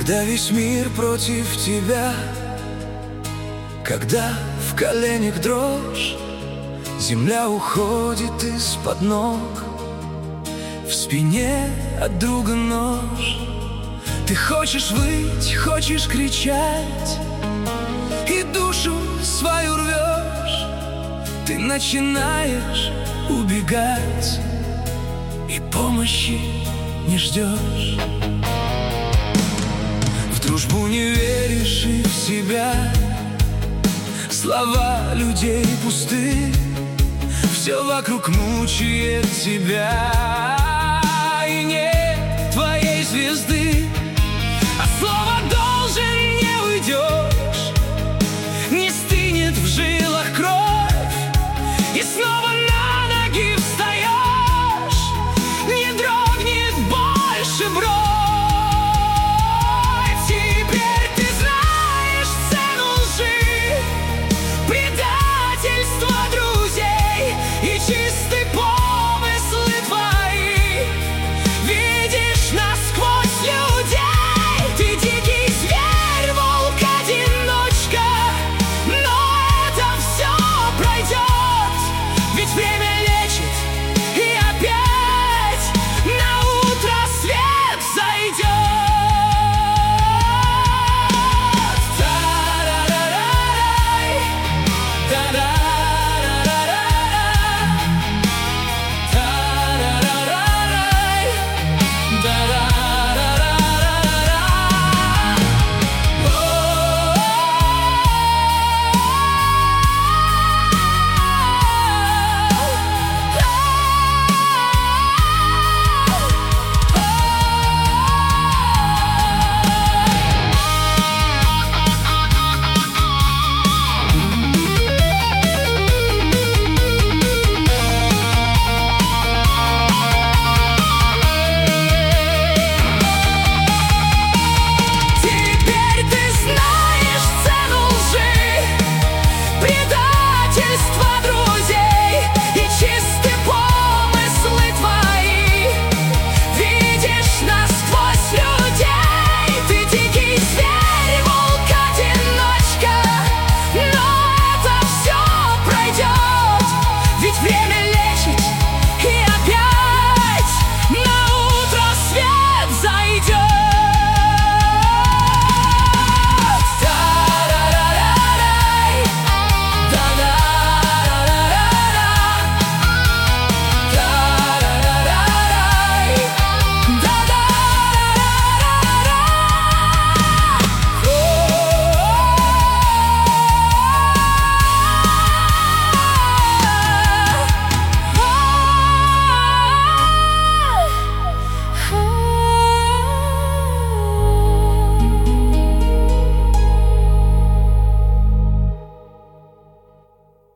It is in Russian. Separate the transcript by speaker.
Speaker 1: Когда весь мир против тебя, когда в коленях дрожь, земля уходит из-под ног, в спине от друга нож. Ты хочешь выть, хочешь кричать, и душу свою рвешь. Ты начинаешь убегать, и помощи не ждешь. В дружбу не веришь и в себя, слова людей пусты, все вокруг мучает тебя.